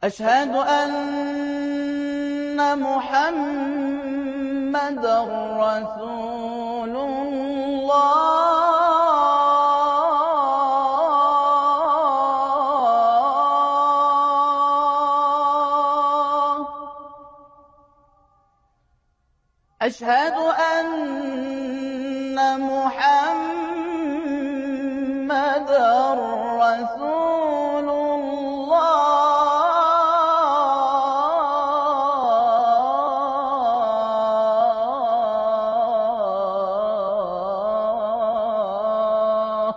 أشهد أن محمدًا رسول الله. أشهد أن محمدًا رسول الله.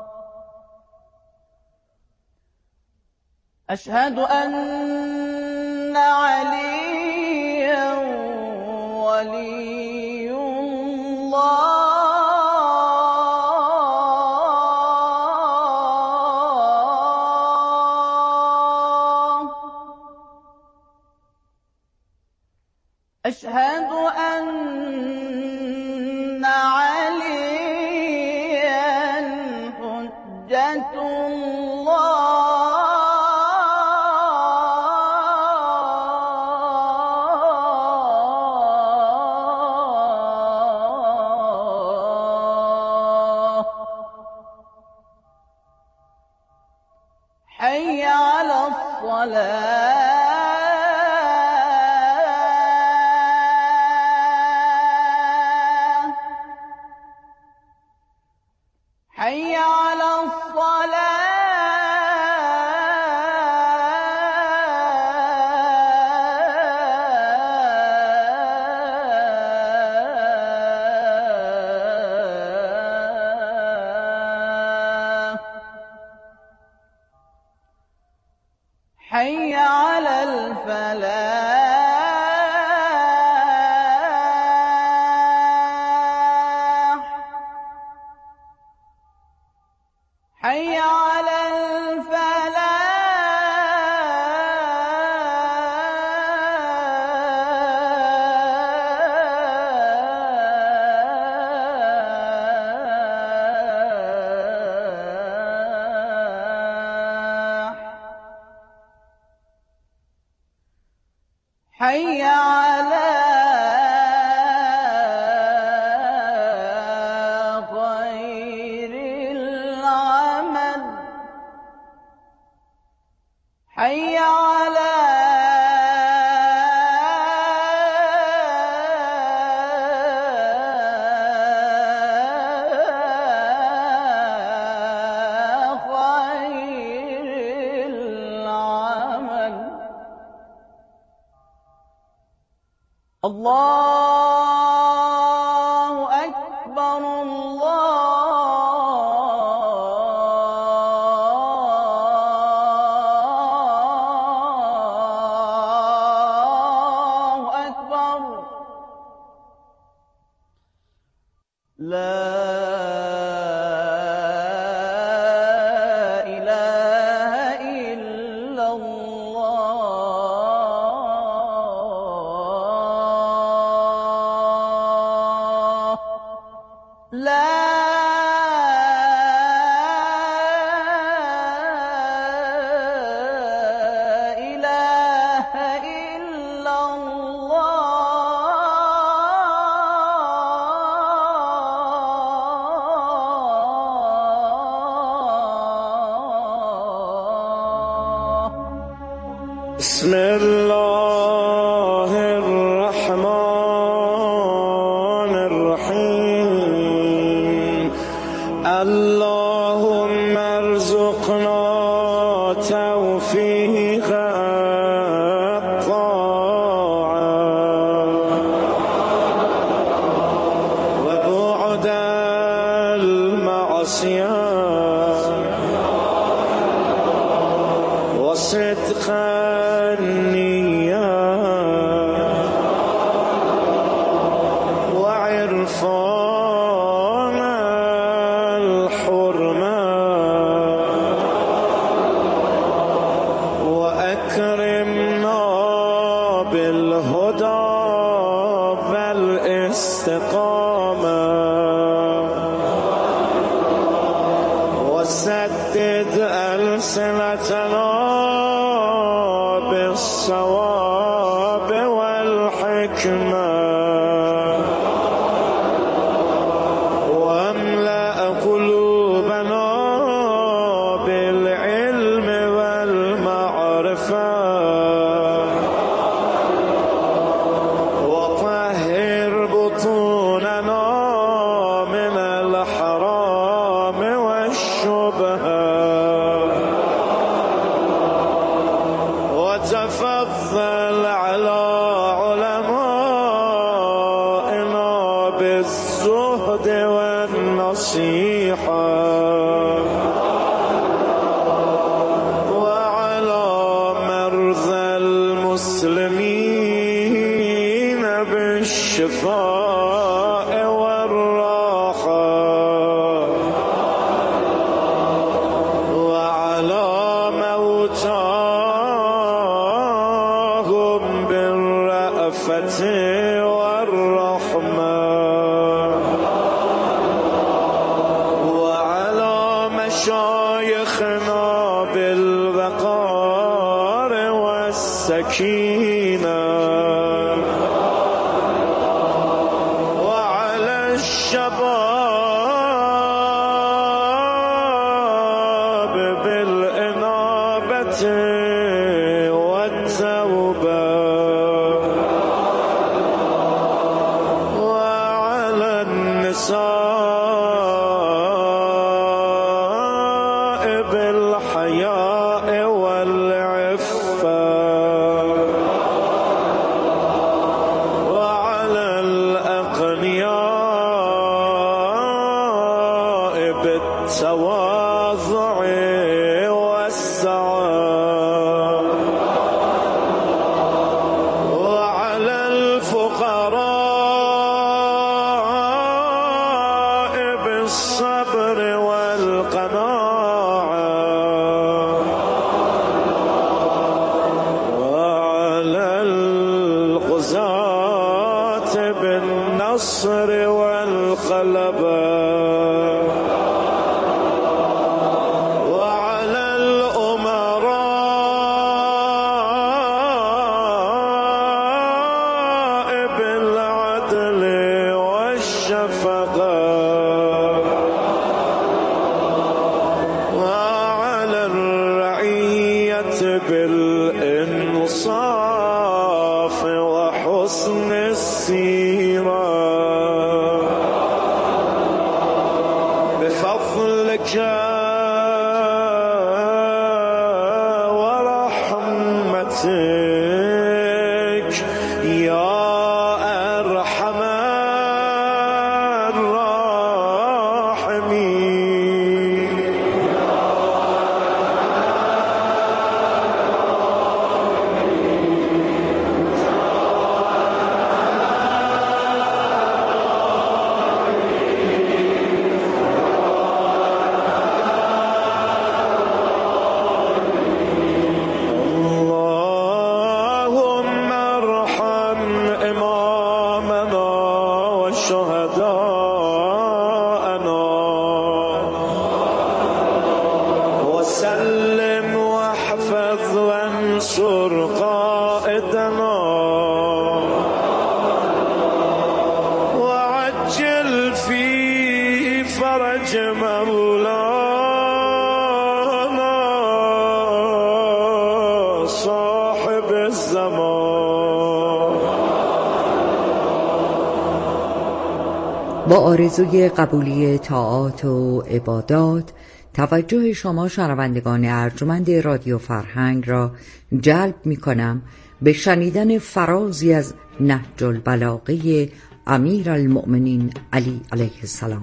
أشهد أن عليًّا ولي الله. أشهد أن عليًّا حجة الله. حي على الصلاة. حي على الصلاة. حي على الفلاح. حي على الفلاح. حي على خير العمل. حي على خير العمل. الله أكبر. الله أكبر. لا إله إلا الله. لا إله إلا الله. بسم الله الرحمن الرحيم. اللهم ارزقنا توفيق الطاعة وبعد المعصية وصدق النية وعرفان الحرمة وأكرمنا بالهدى والاستقامة وسدد ألسنتنا والصواب والحكمة واملأ قلوبنا بالعلم والمعرفة وطهر بطوننا من الحرام والشبهة وتفضل على علمائنا بالزهد والنصيحة وعلى مرضى المسلمين بالشفاء والراحة وعلى موتاهم بالرأفة والرحمة وعلى مشايخنا بالوقار والسكينة وعلى الشباب بالإنابة والتوبة وعلى النساء بالحياء والعفة وعلى الأغنياء بالتواضع والسعة وعلى الفقراء بالصبر والقناعة وعلى الغزاة بالنصر والغلبة وعلى الأمراء بالعدل والشفقة وعلى الرعية بالإنصاف وحسن السيرة بفضلك ورحمتك يا أرحم الراحمين اللهم ارحم إمامنا وشهداءنا وسلم واحفظ وانصر قائدنا وعجل في فرج مولانا صاحب الزمان. با آرزوی قبولی طاعات و عبادات توجه شما شنوندگان ارجمند رادیو فرهنگ را جلب می کنم به شنیدن فرازی از نهج البلاغه امیر المؤمنین علی علیه السلام.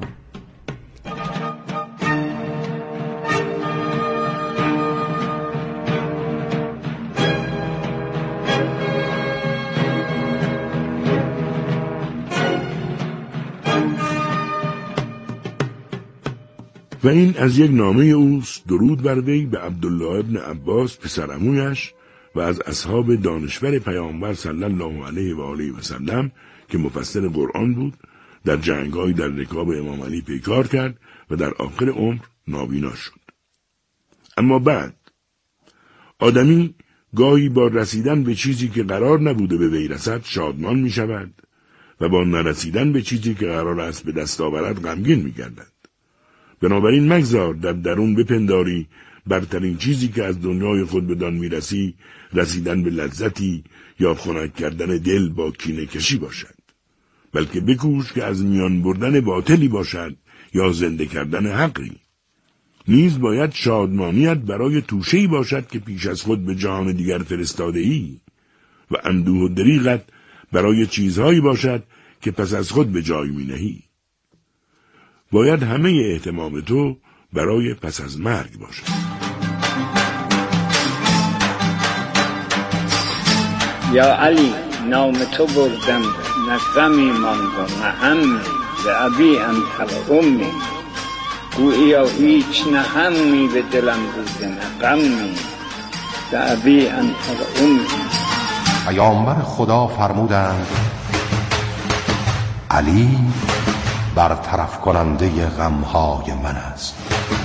و این از یک نامه اوست، درود بر وی به عبدالله ابن عباس پسرعمویش و از اصحاب دانشور پیامبر صلی الله علیه و آله و سلم که مفسر قرآن بود، در جنگ‌های در رکاب امام علی پیکار کرد و در آخر عمر نابینا شد. اما بعد آدمی گاهی با رسیدن به چیزی که قرار نبوده به وی رسد شادمان می شود و با نرسیدن به چیزی که قرار است به دست آورد غمگین می گردد. بنابراین مگذار در درون بپنداری برترین چیزی که از دنیای خود بدان می رسی رسیدن به لذتی یا خنک کردن دل با کینه کشی باشد. بلکه بکوش که از میان بردن باطلی باشد یا زنده کردن حقی. نیز باید شادمانیت برای توشه‌ای باشد که پیش از خود به جهان دیگر فرستاده‌ای و اندوه و دریغت برای چیزهایی باشد که پس از خود به جای می‌نهی. باید همه اهتمام تو برای پس از مرگ باشد. یا علی نام تو بردم نه غمی ماند و نه همی ز ابی انت و امی گوییا هیچ نه همی به دلم بوده نه غمی ز ابی انت و امی. پیامبر خدا فرمودند علی برطرف کننده غمهای من است.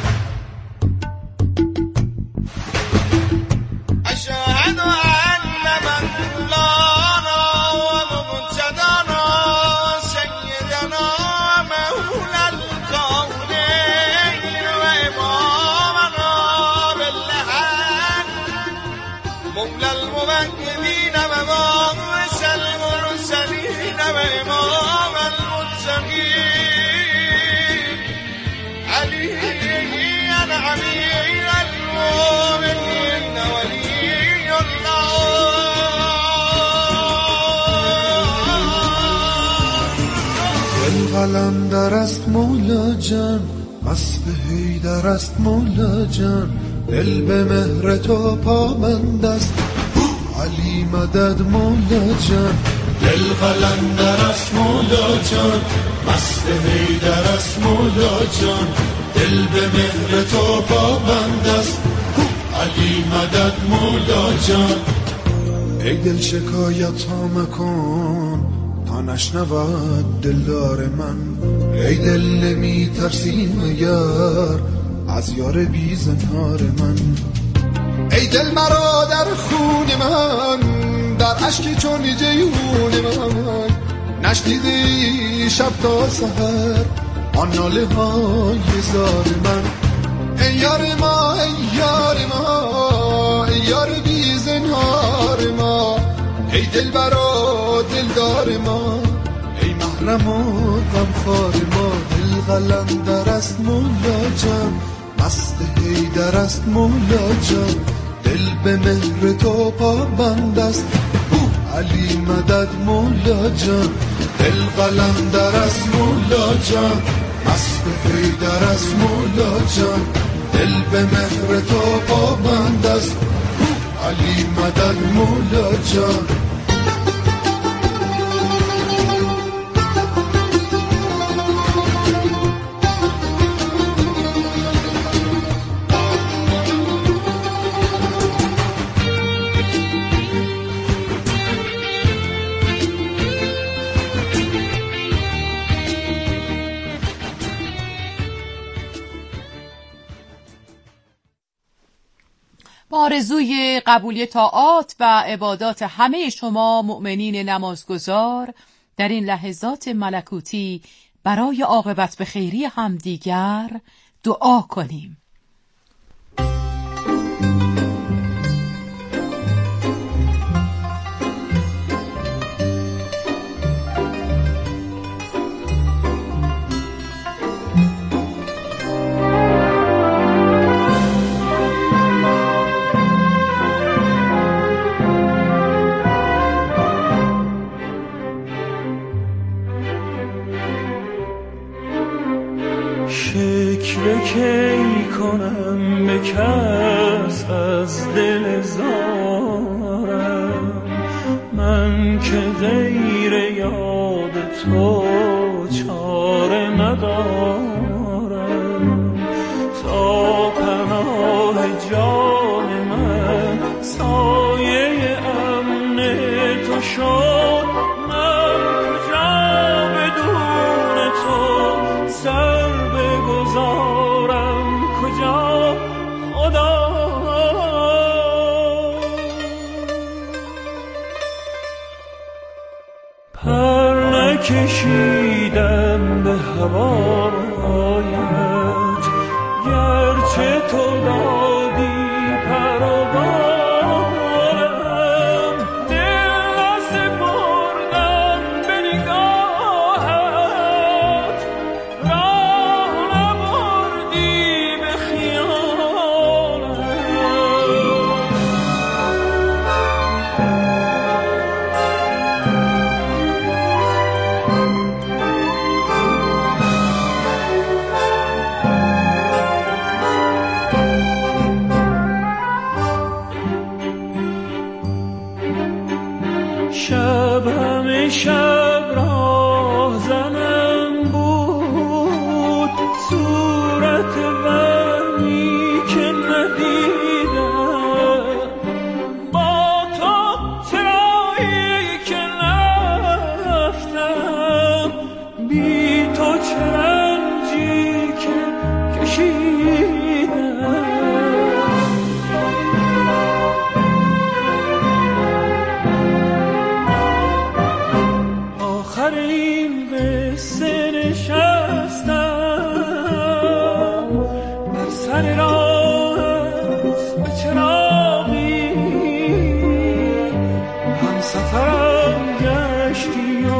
قلندر است مولا جان مست حیدر است مولا جان دل به مهر تو پابند است علی مدد مولا جان. دل قلندر است مولا جان مست حیدر است مولا جان دل به مهر تو پابند است علی مدد مولا جان. ای دل شکایت ها مکن تا نشنود دلدار من، ای دل نمی ترسی مگر از یار بی زنهار من. ای دل مرا در خون من در عشق چون جیون من نشنیدی شب تا سحر آن ناله های زار من. ای یار ما ای یار ما ای یار بی زنهار ما، ای دل برا دلدار ما، ای محرم و غمخوار ما. دل قلندر است مولا جان مست حیدر است مولا جان دل به مهر تو پابند است علی مدد مولا جان. دل قلندر است مولا جان مست حیدر است مولا جان دل به مهر تو پابند است علی مدد مولا جان. آرزوی قبولی طاعات و عبادات همه شما مؤمنین نمازگزار در این لحظات ملکوتی برای عاقبت به خیری همدیگر دعا کنیم. کی کنم به کس از دل زارم من که غیر یاد تو چاره ندارم. تا پناه جان من سایه امن تو شد من کجا بدون تو سر بگذارم کجا خدا. کشیدم به هوایت، گرچه تو دادی پر و بالم، دل را سپردم به نگاهت، راه نبردی به خیالم. شب همه شب راه زنم بود، صورت وهمی که ندیدم، با تو چرایی که نرفتم، بی تو چه رنجی که کشیدم. آخرین قصه نشستم در سر راهت به چراغی، هم سفرم گشتی و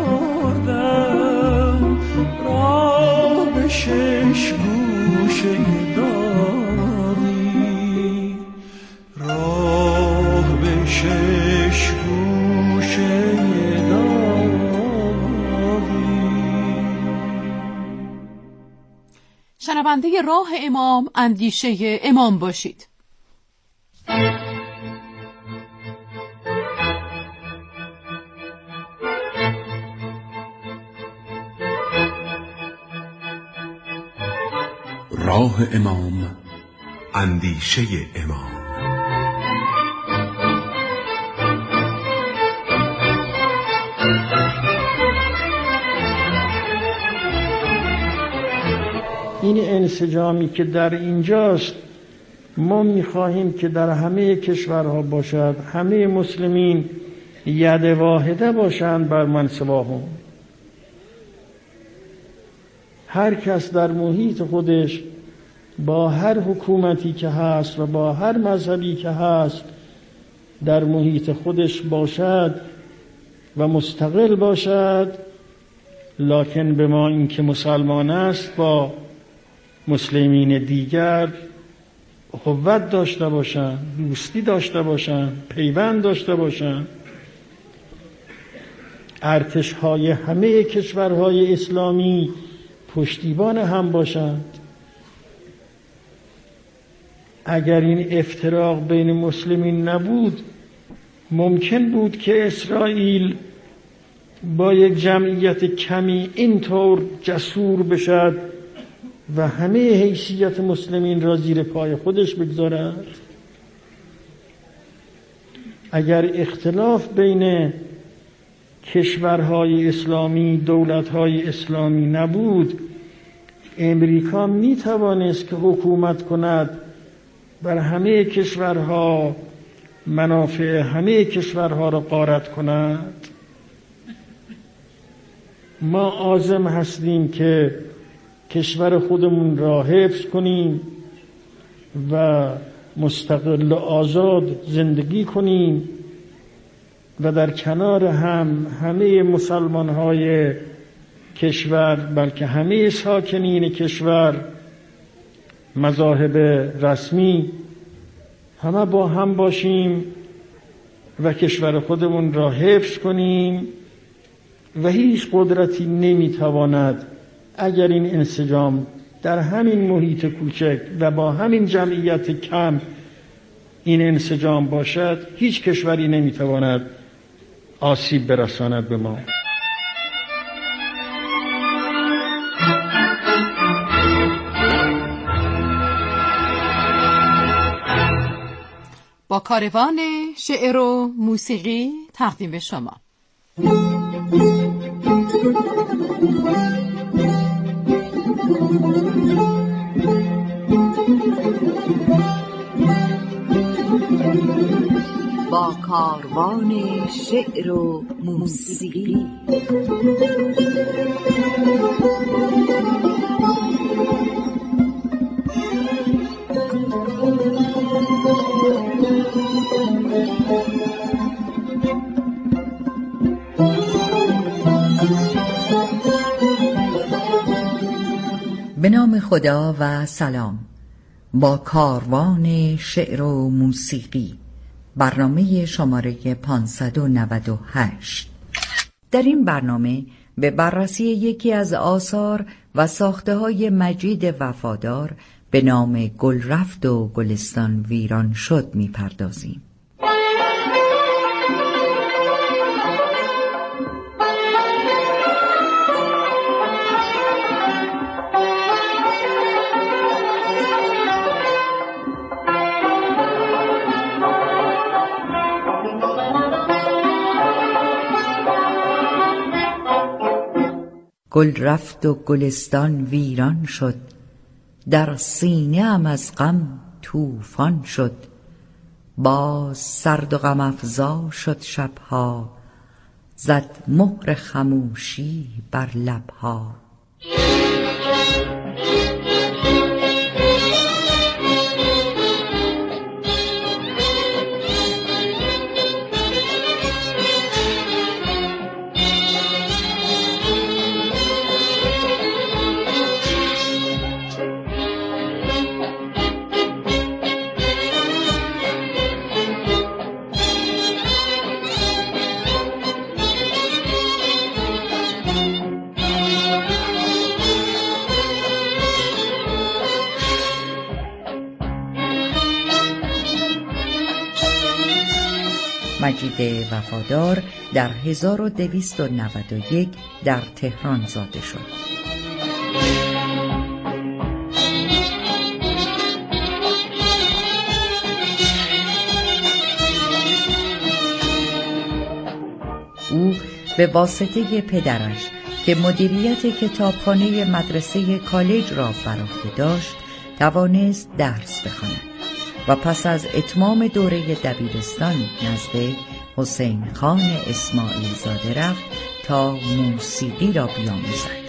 بردم راه به شش گوشه داغی، راه به شش گوشه شنونده راه امام، اندیشه امام باشید. راه امام، اندیشه امام. این انسجامی که در اینجاست ما می‌خواهیم که در همه کشورها باشد، همه مسلمین ید واحده باشند بر من سواهم. هر کس در محیط خودش با هر حکومتی که هست و با هر مذهبی که هست در محیط خودش باشد و مستقل باشد، لکن به ما این که مسلمان است با مسلمین دیگر اخوت داشته باشند، دوستی داشته باشند، پیوند داشته باشند. ارتش‌های همه کشورهای اسلامی پشتیبان هم باشند. اگر این افتراق بین مسلمین نبود، ممکن بود که اسرائیل با یک جمعیت کمی اینطور جسور بشد و همه حیثیت مسلمین را زیر پای خودش بگذارد. اگر اختلاف بین کشورهای اسلامی، دولتهای اسلامی نبود، امریکا می توانست که حکومت کند، بر همه کشورها منافع همه کشورها را غارت کند. ما عازم هستیم که کشور خودمون را حفظ کنیم و مستقل و آزاد زندگی کنیم و در کنار هم همه مسلمان‌های کشور، بلکه همه ساکنین کشور، مذاهب رسمی، همه با هم باشیم و کشور خودمون را حفظ کنیم و هیچ قدرتی نمیتواند اگر این انسجام در همین محیط کوچک و با همین جمعیت کم این انسجام باشد، هیچ کشوری نمیتواند آسیب برساند به ما. با کاروان شعر و موسیقی تقدیم به شما. با کاروان شعر و موسیقی. به نام خدا و سلام. با کاروان شعر و موسیقی، برنامه شماره 598. در این برنامه به بررسی یکی از آثار و ساخته‌های مجید وفادار به نام گل رفت و گلستان ویران شد می‌پردازیم. گل رفت و گلستان ویران شد، در سینه ام از غم طوفان شد. باز سرد و غم افزا شد شبها، زد مهر خموشی بر لبها. مجید وفادار در 1291 در تهران زاده شد. او به واسطه پدرش که مدیریت کتابخانه مدرسه کالج را بر عهده داشت، توانست درس بخواند و پس از اتمام دوره دبیرستان نزد حسین خان اسماعیل زاده رفت تا موسیقی را بیاموزد.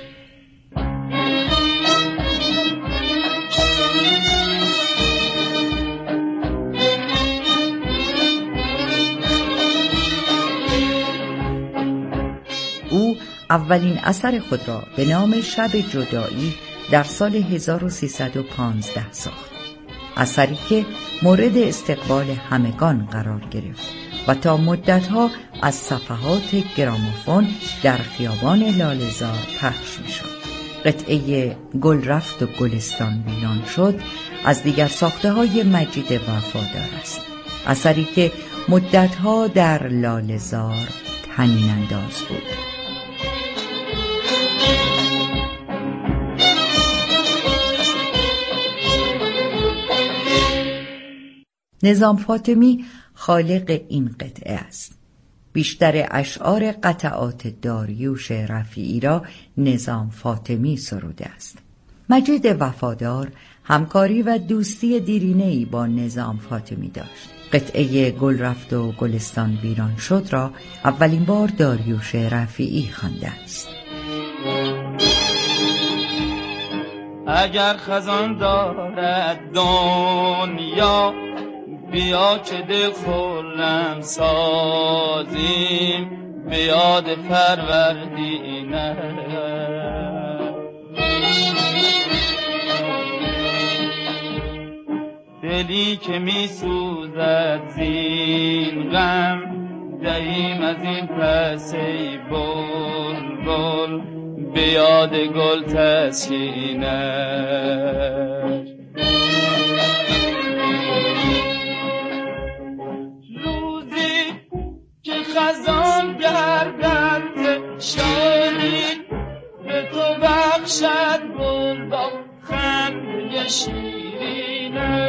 او اولین اثر خود را به نام شب جدایی در سال 1315 ساخت، اثری که مورد استقبال همگان قرار گرفت و تا مدتها از صفحات گرامافون در خیابان لاله‌زار پخش می‌شد. قطعه گل رفت و گلستان ویران شد از دیگر ساخته‌های مجید وفادار است، اثری که مدتها در لاله‌زار طنین انداز بود. نظام فاطمی خالق این قطعه است. بیشتر اشعار قطعات داریوش رفیعی را نظام فاطمی سروده است. مجید وفادار همکاری و دوستی دیرینه‌ای با نظام فاطمی داشت. قطعه گل رفت و گلستان ویران شد را اولین بار داریوش رفیعی خوانده است. اگر خزان دارد دنیا، بیا که دل خرم سازیم به یاد فروردینه. دلی که می سوزد زین غم، دهیم از این پس ای بلبل به یاد گل تسکینه. خزان گردد شادی به تو بخشد گل با خنده شیرینه.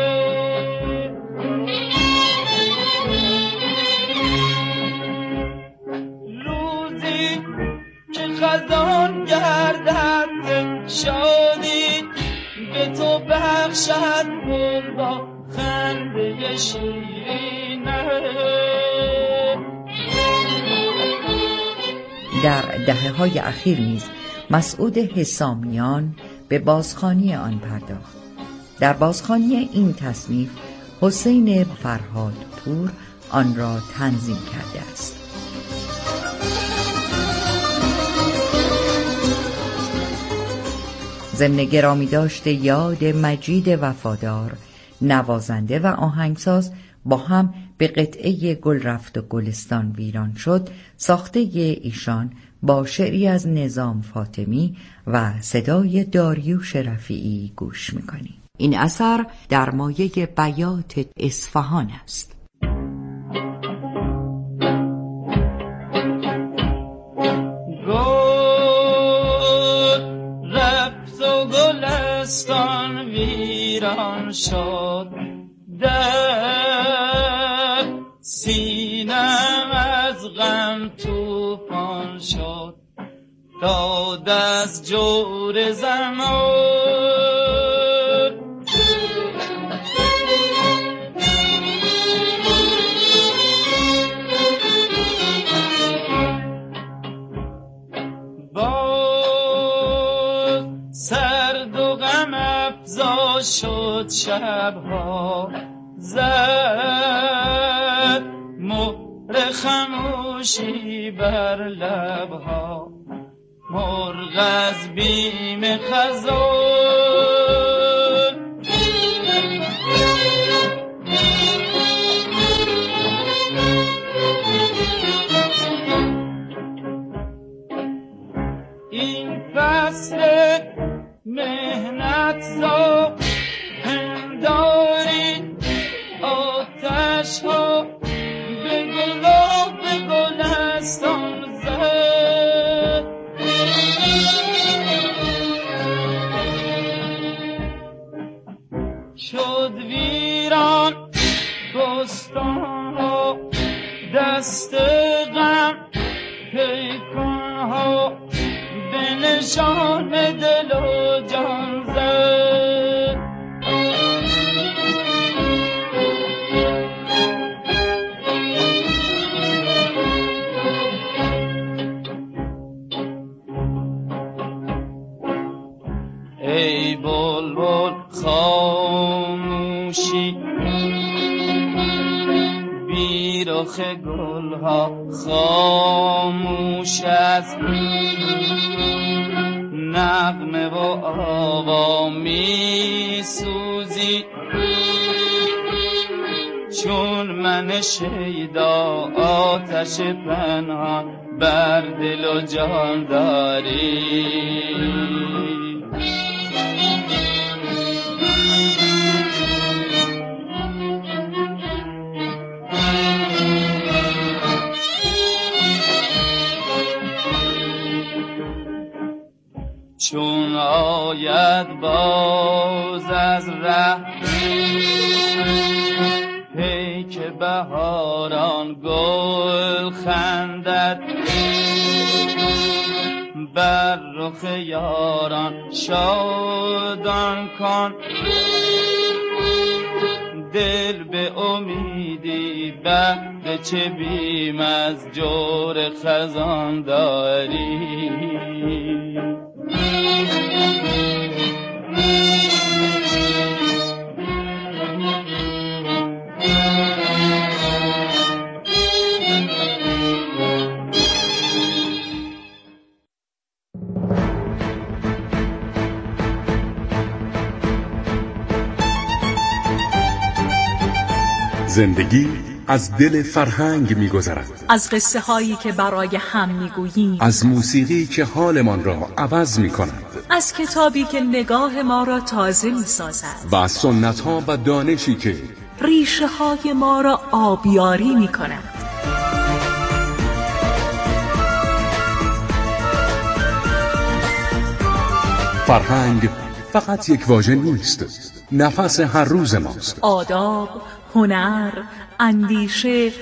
روزی که خزان گردد شادی به تو بخشد گل با خنده شیرینه. در دهه‌های اخیر نیز مسعود حسامیان به بازخوانی آن پرداخت. در بازخوانی این تصنیف حسین فرهادپور آن را تنظیم کرده است. ضمن گرامی داشته یاد مجید وفادار، نوازنده و آهنگساز، با هم به قطعه گل رفت و گلستان ویران شد ساخته ایشان با شعری از نظام فاطمی و صدای داریوش رفیعی گوش میکنیم. این اثر در مایه بیات اصفهان است. گلستان ویران شد، در سینم از غم طوفان شد، داد از جور زمان باز سرد و غم افزا شد، شبها زد مهر خموشی بر لبها، مرغ از بیم خزان این فصل مهنت زا پنداری آتش ها به گلاب گلستان زد، شد ویران بستان ها، دست غم پیکان ها به نشان دل و جان زد. ای بلبل خاموشی بی رخ گلها، خاموش از نغمه و آوا می سوزی، چون من شیدا آتش پنهان بر دل و جان داری. چون آید باز از ره پیک بهاران، گل خندد بر رخ یاران، شادان کن دل به امیدی، به چه بیم از جور خزان داری. زندگی از دل فرهنگ می‌گذرد، از قصه هایی که برای هم می‌گوییم، از موسیقی که حالمان را عوض می‌کند، از کتابی که نگاه ما را تازه می‌سازد، و از سنت‌ها و دانشی که ریشه های ما را آبیاری می‌کند. فرهنگ فقط یک واژه نیست، نفس هر روز ماست. آداب، هنر، اندیشه